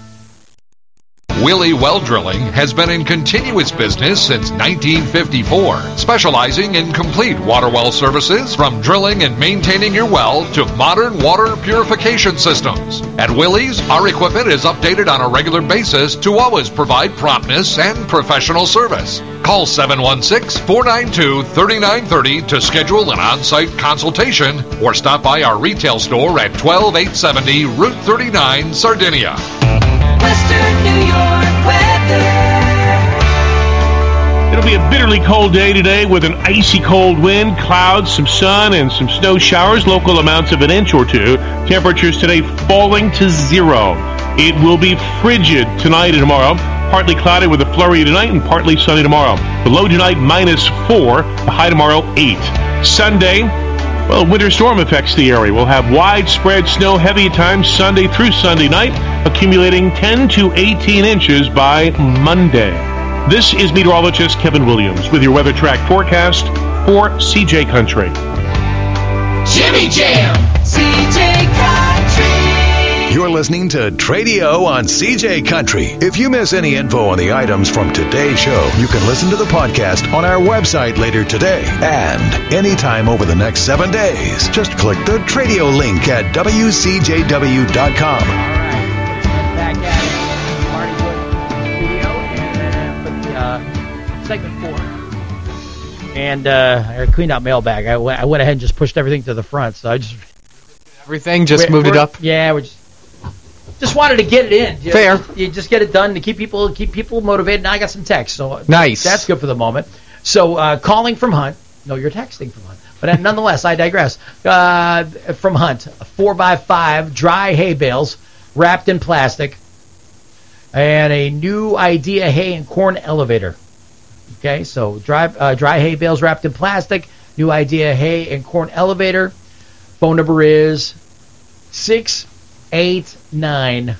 Willie Well Drilling has been in continuous business since nineteen fifty-four, specializing in complete water well services, from drilling and maintaining your well to modern water purification systems. At Willie's, our equipment is updated on a regular basis to always provide promptness and professional service. Call seven one six, four nine two, three nine three zero to schedule an on-site consultation or stop by our retail store at twelve eight seventy Route thirty-nine, Sardinia. Western New York weather. It'll be a bitterly cold day today with an icy cold wind, clouds, some sun, and some snow showers, local amounts of an inch or two. Temperatures today falling to zero. It will be frigid tonight and tomorrow. Partly cloudy with a flurry tonight and partly sunny tomorrow. The low tonight minus four, the high tomorrow eight. Sunday, well, winter storm affects the area. We'll have widespread snow, heavy at times Sunday through Sunday night, accumulating ten to eighteen inches by Monday. This is meteorologist Kevin Williams with your Weather Track forecast for C J Country. Jimmy Jam, C J Country. You're listening to Tradio on C J Country. If you miss any info on the items from today's show, you can listen to the podcast on our website later today and anytime over the next seven days. Just click the Tradio link at W C J W dot com. All right, back at it. Marty Wood studio and uh, put the, uh, segment four. And uh, I cleaned out mailbag. I went, I went ahead and just pushed everything to the front. So I just everything just moved it up. Yeah, we just. Just wanted to get it in. You Fair. Know, you just get it done to keep people keep people motivated. Now I got some text, so nice. That's good for the moment. So uh, calling from Hunt. No, you're texting from Hunt. But nonetheless, I digress. Uh, from Hunt, four by five dry hay bales wrapped in plastic, and a new Idea hay and corn elevator. Okay, so dry uh, dry hay bales wrapped in plastic, new Idea hay and corn elevator. Phone number is six. Eight nine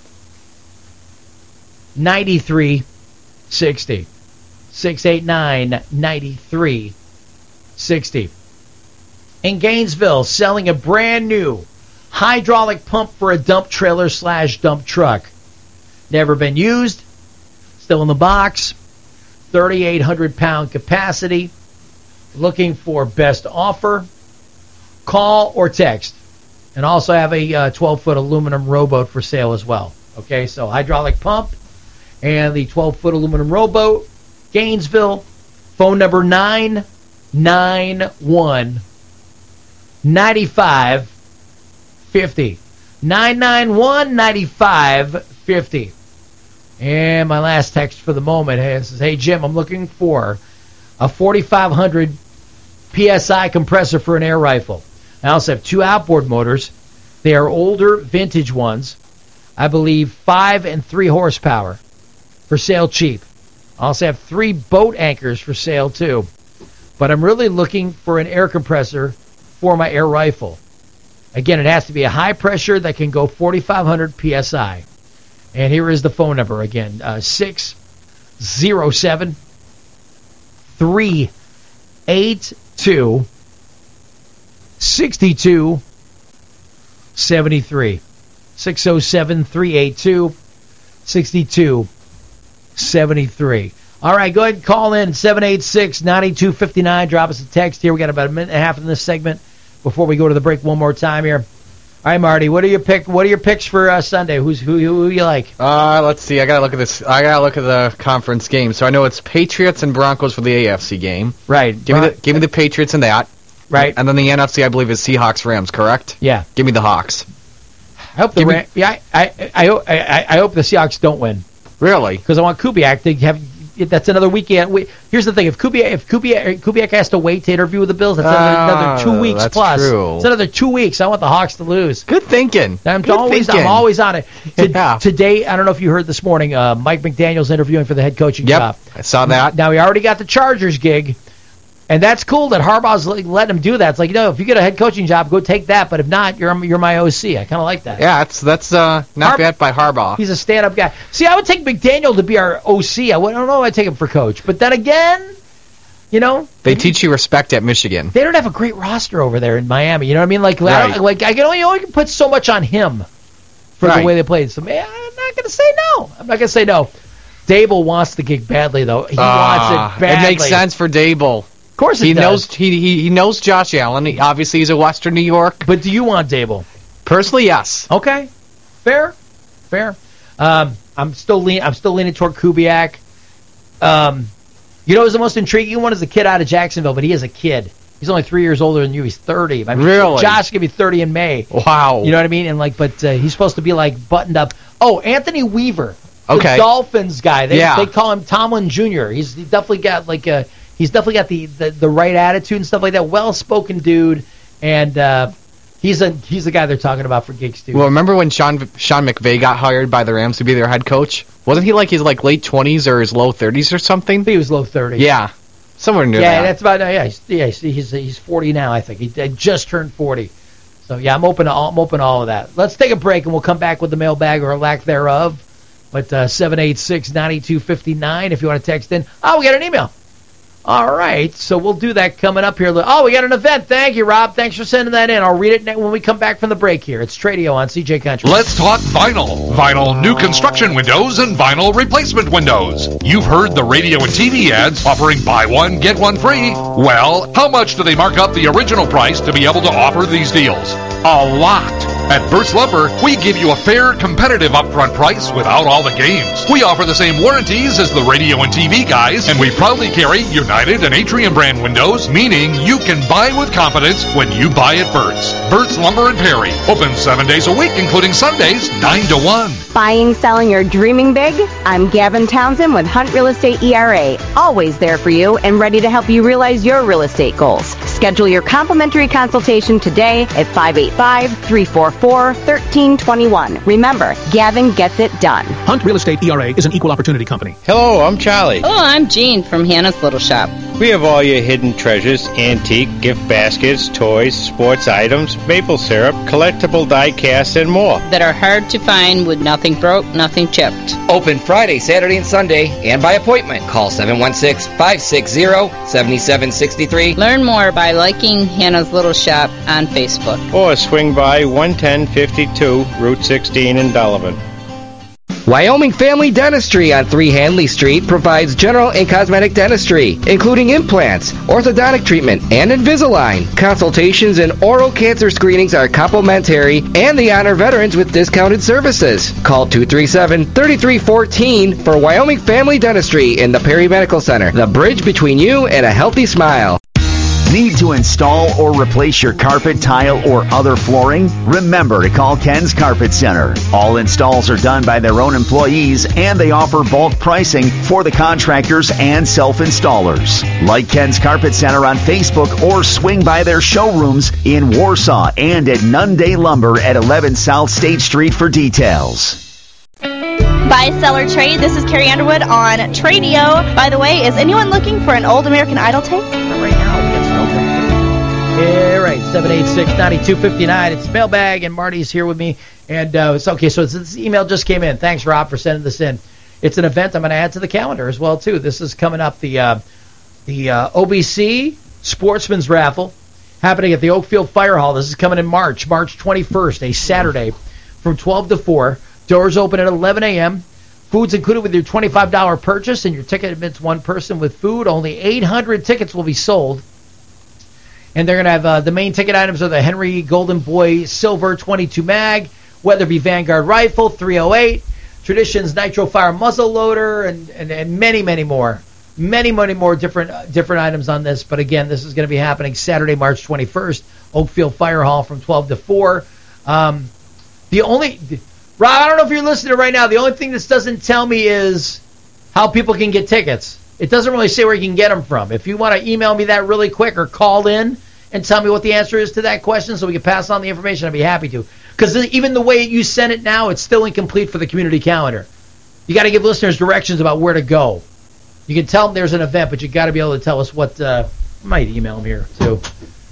ninety three sixty six eight nine ninety three sixty. In Gainesville, selling a brand new hydraulic pump for a dump trailer slash dump truck. Never been used. Still in the box. thirty-eight hundred pound capacity. Looking for best offer. Call or text. And also have a uh, twelve foot aluminum rowboat for sale as well. Okay, so hydraulic pump and the twelve foot aluminum rowboat. Gainesville, phone number nine nine one nine five five zero. nine nine one nine five five zero. And my last text for the moment says, hey, Jim, I'm looking for a forty-five hundred P S I compressor for an air rifle. I also have two outboard motors. They are older, vintage ones. I believe five and three horsepower for sale cheap. I also have three boat anchors for sale too. But I'm really looking for an air compressor for my air rifle. Again, it has to be a high pressure that can go forty-five hundred P S I. And here is the phone number again, uh, six zero seven three eight two sixty-two seventy-three. six oh seven three eight two sixty-two seventy-three. All right, go ahead and call in seven eight six nine two five nine. Drop us a text here. We got about a minute and a half in this segment before we go to the break one more time here. All right, Marty, what are your pick? What are your picks for uh, Sunday? Who's who? Who you like? Uh, let's see. I gotta look at this. I gotta look at the conference game. So I know it's Patriots and Broncos for the A F C game. Right. Give Bron- me the give me the Patriots in that. Right. And then the N F C, I believe, is Seahawks Rams. Correct? Yeah. Give me the Hawks. I hope the Ram- yeah. I I, I I I hope the Seahawks don't win. Really? Because I want Kubiak to have. That's another weekend. We, here's the thing: if Kubiak, if Kubiak, Kubiak has to wait to interview with the Bills, that's another, Ah, another two weeks that's plus. true. It's another two weeks. I want the Hawks to lose. Good thinking. I'm Good always, thinking. I'm always on it. To, Yeah. Today, I don't know if you heard this morning, uh, Mike McDaniel's interviewing for the head coaching Yep, job. I saw that. Now he already got the Chargers gig, and that's cool that Harbaugh's like, letting him do that. It's like, you know, if you get a head coaching job, go take that. But if not, you're you're my O C. I kind of like that. Yeah, that's that's uh, not Har- bad by Harbaugh. He's a stand-up guy. See, I would take McDaniel to be our O C. I, would, I don't know if I'd take him for coach. But then again, you know, They teach you respect at Michigan. they don't have a great roster over there in Miami. You know what I mean? Like, I Right. don't- like I can only, only can put so much on him for Right. the way they played. So, man, I'm not going to say no. I'm not going to say no. Dable wants the gig badly, though. He Ah, wants it badly. It makes sense for Dable. Of course it he does. knows he, he he knows Josh Allen. He, obviously, he's a Western New York. But do you want Dable? Personally, yes. Okay, fair, fair. Um, I'm still lean. I'm still leaning toward Kubiak. Um, you know, who's the most intriguing one is the kid out of Jacksonville, but he is a kid. He's only three years older than you. He's thirty. I mean, Really? Josh is gonna be thirty in May. Wow. You know what I mean? And like, but uh, he's supposed to be like buttoned up. Oh, Anthony Weaver. Okay. the Dolphins guy. They, Yeah. they call him Tomlin Junior He's he definitely got like a he's definitely got the, the, the right attitude and stuff like that. Well spoken dude, and uh, he's a he's the guy they're talking about for gigs too. Well, remember when Sean Sean McVay got hired by the Rams to be their head coach? Wasn't he like his like late twenties or his low thirties or something? He was low thirties. Yeah, somewhere near yeah, that. that's about yeah. He's, yeah, he's he's he's forty now. I think he uh, just turned forty. So yeah, I'm open to all, I'm open to all of that. Let's take a break and we'll come back with the mailbag or lack thereof. But uh, seven eight six, nine two five nine if you want to text in. Oh, we got an email. All right, so we'll do that coming up here. Oh, we got an event. Thank you, Rob. Thanks for sending that in. I'll read it when we come back from the break here. It's Tradio on C J Country. Let's talk vinyl. Vinyl new construction windows and vinyl replacement windows. You've heard the radio and T V ads offering buy one, get one free. Well, how much do they mark up the original price to be able to offer these deals? A lot. At Burt's Lumber, we give you a fair, competitive upfront price without all the games. We offer the same warranties as the radio and T V guys, and we proudly carry United and Atrium brand windows, meaning you can buy with confidence when you buy at Burt's. Burt's Lumber and Perry. Open seven days a week, including Sundays, nine to one. Buying, selling, or dreaming big? I'm Gavin Townsend with Hunt Real Estate E R A. Always there for you and ready to help you realize your real estate goals. Schedule your complimentary consultation today at five eight five, three four four, one three two one. Remember, Gavin gets it done. Hunt Real Estate E R A is an equal opportunity company. Hello, I'm Charlie. Oh, I'm Jean from Hannah's Little Shop. We have all your hidden treasures, antique, gift baskets, toys, sports items, maple syrup, collectible die casts, and more. That are hard to find with nothing broke, nothing chipped. Open Friday, Saturday, and Sunday, and by appointment. Call seven one six, five six zero, seven seven six three. Learn more by liking Hannah's Little Shop on Facebook. Or swing by one ten fifty-two Route sixteen in Delavan. Wyoming Family Dentistry on three Hanley Street provides general and cosmetic dentistry, including implants, orthodontic treatment, and Invisalign. Consultations and oral cancer screenings are complimentary, and they honor veterans with discounted services. Call two three seven, three three one four for Wyoming Family Dentistry in the Perry Medical Center, the bridge between you and a healthy smile. Need to install or replace your carpet, tile, or other flooring? Remember to call Ken's Carpet Center. All installs are done by their own employees, and they offer bulk pricing for the contractors and self-installers. Like Ken's Carpet Center on Facebook or swing by their showrooms in Warsaw and at Nunday Lumber at eleven South State Street for details. Buy, sell, or trade. This is Carrie Underwood on Tradio. By the way, is anyone looking for an old American Idol tape? Right now. Yeah, right. seven eight six, nine two five nine. It's Mailbag, and Marty's here with me. And uh, it's okay, so this email just came in. Thanks, Rob, for sending this in. It's an event I'm going to add to the calendar as well, too. This is coming up, the uh, the uh, O B C Sportsman's Raffle, happening at the Oakfield Fire Hall. This is coming in March, March twenty-first, a Saturday, from twelve to four. Doors open at eleven a.m. Food's included with your twenty-five dollars purchase, and your ticket admits one person with food. Only eight hundred tickets will be sold. And they're going to have uh, the main ticket items are the Henry Golden Boy Silver twenty-two mag, Weatherby Vanguard Rifle three oh eight, Traditions Nitro Fire Muzzle Loader, and, and, and many, many more. Many, many more different uh, different items on this. But again, this is going to be happening Saturday, March twenty-first, Oakfield Fire Hall from twelve to four. Um, the only... Rob, I don't know if you're listening right now. The only thing this doesn't tell me is how people can get tickets. It doesn't really say where you can get them from. If you want to email me that really quick or call in and tell me what the answer is to that question so we can pass on the information, I'd be happy to. Because even the way you send it now, it's still incomplete for the community calendar. You got to give listeners directions about where to go. You can tell them there's an event, but you got to be able to tell us what. Uh, I might email them here, too.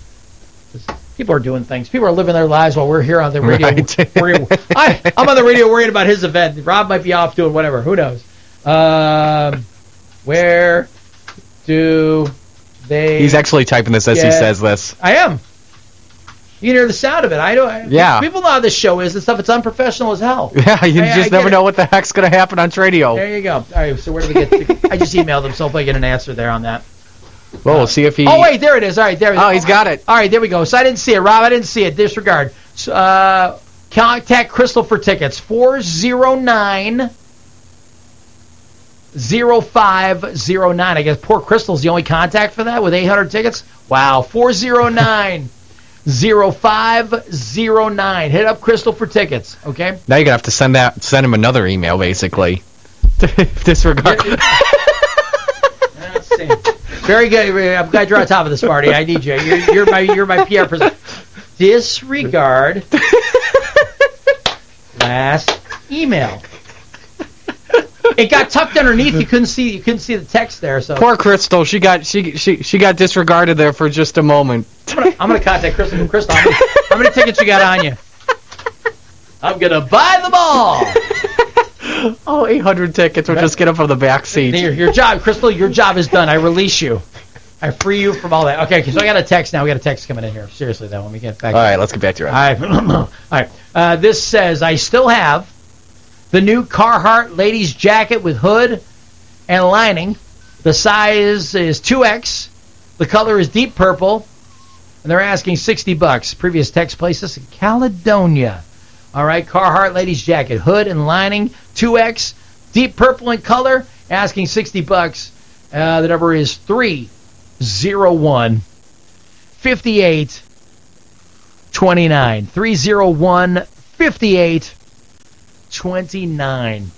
People are doing things. People are living their lives while we're here on the radio. Right. worrying, I, I'm on the radio worrying about his event. Rob might be off doing whatever. Who knows? Um, where do they... He's actually typing this as get, he says this. I am. You can hear the sound of it. I don't. Yeah. People know how this show is and stuff. It's unprofessional as hell. Yeah, you I, just I never it. know what the heck's going to happen on radio. There you go. All right, so where do we get to? I just emailed him, so hopefully I get an answer there on that. Well, we'll see if he... Oh, wait, there it is. All right, there it is. Oh, he's got it. All right, there we go. So I didn't see it. Rob, I didn't see it. Disregard. So, uh, contact Crystal for tickets. four oh nine, oh five oh nine. I guess poor Crystal's the only contact for that with eight hundred tickets? Wow. four oh nine, oh five oh nine. Hit up Crystal for tickets, okay? Now you're going to have to send that, send him another email, basically. Disregard. Let's see. Very good. I'm glad you're on top of this, Marty. I need you. You're, you're my you're my P R person. Disregard last email. It got tucked underneath. You couldn't see. You couldn't see the text there. So poor Crystal. She got she she she got disregarded there for just a moment. I'm gonna, I'm gonna contact Crystal. Crystal, how many, how many tickets you got on you? I'm gonna buy them all. Oh, eight hundred tickets. We'll just get them from the back seat. Your, your job, Crystal. Your job is done. I release you. I free you from all that. Okay, so I got a text now. We got a text coming in here. Seriously, though, when we get back. All right, let's get back to your. All right, all right. Uh, this says I still have the new Carhartt ladies jacket with hood and lining. The size is two X. The color is deep purple, and they're asking sixty bucks. Previous text places in Caledonia. All right, Carhartt ladies jacket, hood and lining, two X, deep purple in color, asking sixty bucks. Uh, the number is three zero one, five eight two nine. three zero one, five eight two nine.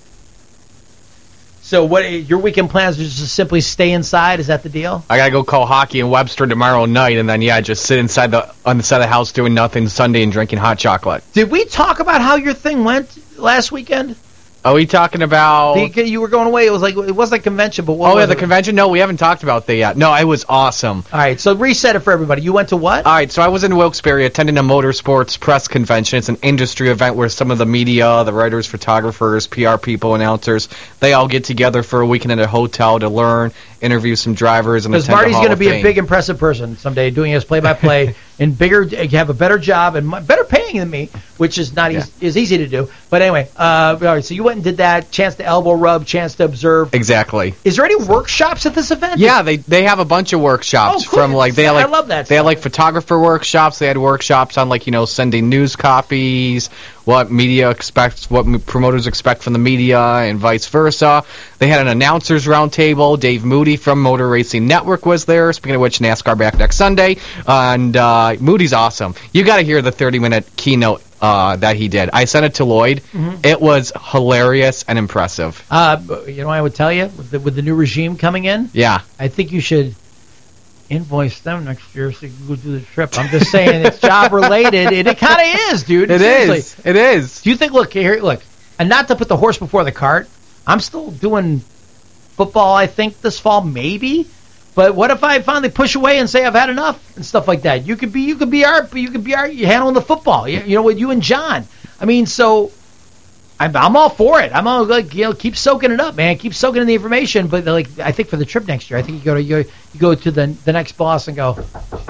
So what your weekend plans are just simply stay inside? Is that the deal? I gotta go call hockey in Webster tomorrow night, and then yeah, just sit inside the on the side of the house doing nothing Sunday and drinking hot chocolate. Did we talk about how your thing went last weekend? Are we talking about... The, you were going away. It was like it wasn't a convention, but what Oh, was yeah, the it? convention? No, we haven't talked about that yet. No, it was awesome. All right, so reset it for everybody. You went to what? All right, so I was in Wilkes-Barre attending a motorsports press convention. It's an industry event where some of the media, the writers, photographers, P R people, announcers, they all get together for a weekend at a hotel to learn, interview some drivers, and Because attend Marty's going to be a big, impressive person someday, doing his play-by-play, and bigger, have a better job and mu- better paying than me, which is not Yeah. easy, is easy to do. But anyway, uh, all right, so you went and did that. Chance to elbow rub, chance to observe. Exactly. Is there any workshops at this event? Yeah, they they have a bunch of workshops Oh, cool. from like they had, like I love that they had stuff. like photographer workshops. They had workshops on like you know sending news copies, what media expects, what m- promoters expect from the media, and vice versa. They had an announcers roundtable. Dave Moody from Motor Racing Network was there. Speaking of which, NASCAR back next Sunday, and uh, Moody's awesome. You got to hear the thirty minute keynote uh, that he did. I sent it to Lloyd. Mhm. It was hilarious and impressive. Uh, you know, I would tell you with the, with the new regime coming in. Yeah. I think you should invoice them next year so you can go do the trip. I'm just saying it's job related, and it kind of is, dude. It Seriously. is. It is. Do you think? Look here, look, and not to put the horse before the cart. I'm still doing football. I think this fall, maybe. But what if I finally push away and say I've had enough and stuff like that? You could be, you could be our, you could be our, you handling the football. You, you know, with you and John. I mean, so. I'm, I'm all for it. I'm all like, you know, keep soaking it up, man. Keep soaking in the information. But like, I think for the trip next year, I think you go to you, you go to the the next boss and go,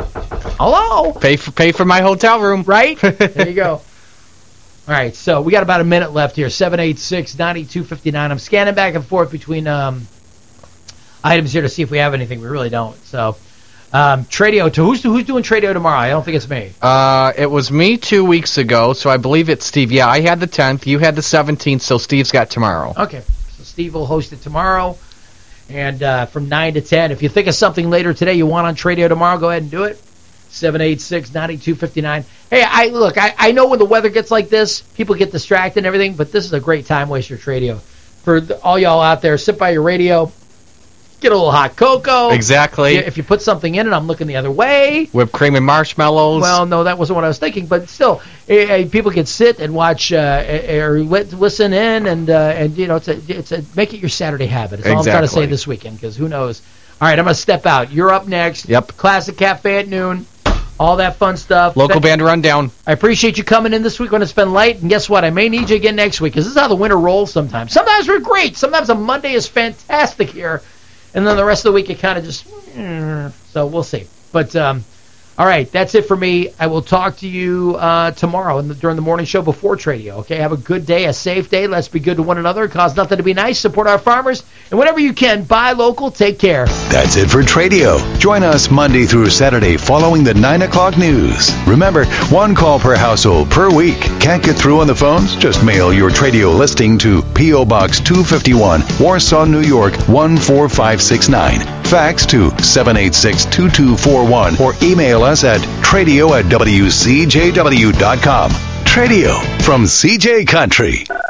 hello, Pay for pay for my hotel room. right? There you go. All right, so we got about a minute left here. seven eight six, nine two five nine. I'm scanning back and forth between um, items here to see if we have anything. We really don't. So, um, Tradio. To who's who's doing Tradio tomorrow? I don't think it's me. Uh, it was me two weeks ago, so I believe it's Steve. Yeah, I had the tenth, you had the seventeenth, so Steve's got tomorrow. Okay, so Steve will host it tomorrow, and uh, from nine to ten. If you think of something later today you want on Tradio tomorrow, go ahead and do it. seven eight six, nine two five nine. Hey, I look, I, I know when the weather gets like this, people get distracted and everything, but this is a great time waster Tradio. For the, all y'all out there, sit by your radio, get a little hot cocoa. Exactly. If you put something in it, I'm looking the other way. Whipped cream and marshmallows. Well, no, that wasn't what I was thinking, but still, eh, eh, people can sit and watch uh, eh, or li- listen in, and uh, and you know, it's a it's a make it your Saturday habit. That's all I'm trying to say Exactly. this weekend, because who knows? All right, I'm gonna step out. You're up next. Yep. Classic Cafe at noon. All that fun stuff. Local Th- band rundown. I appreciate you coming in this week when it's been light, and guess what? I may need you again next week, because this is how the winter rolls sometimes. Sometimes we're great. Sometimes a Monday is fantastic here, and then the rest of the week it kind of just... mm, so we'll see. But, um, all right, that's it for me. I will talk to you uh, tomorrow in the, during the morning show before Tradio. Okay, have a good day, a safe day. Let's be good to one another. Cause nothing to be nice. Support our farmers. And whenever you can, buy local. Take care. That's it for Tradio. Join us Monday through Saturday following the nine o'clock news. Remember, one call per household per week. Can't get through on the phones? Just mail your Tradio listing to P O. Box two fifty-one, Warsaw, New York one four five six nine. Fax to seven eight six, two two four one or email us at tradio at w c j w dot com. Tradio from C J Country.